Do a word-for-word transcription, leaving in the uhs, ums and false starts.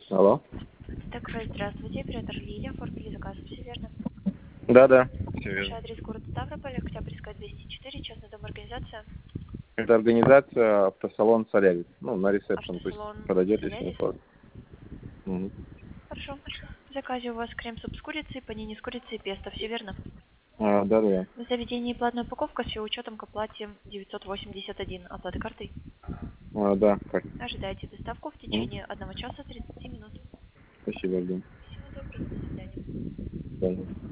Алло. Так, здравствуйте, оператор Лилия, оформили заказ, все верно? Да, да, все Ваш верно. адрес город Ставрополь, Октябрьская, двести четыре, частный дом, организация, Это организация автосалон Солярис. Ну, на ресепшн пусть автосалон подойдет, если не Солярис. сложно. Мгм. Хорошо. В заказе у вас крем-суп с курицей, панини с курицей и песто, все верно? А, да, да. На заведении платная упаковка с учетом к оплате девятьсот восемьдесят один, оплата картой. А, да, как? Ожидайте доставку в М? течение одного часа тридцати минут. Спасибо, жду. Всего доброго, до свидания. Да.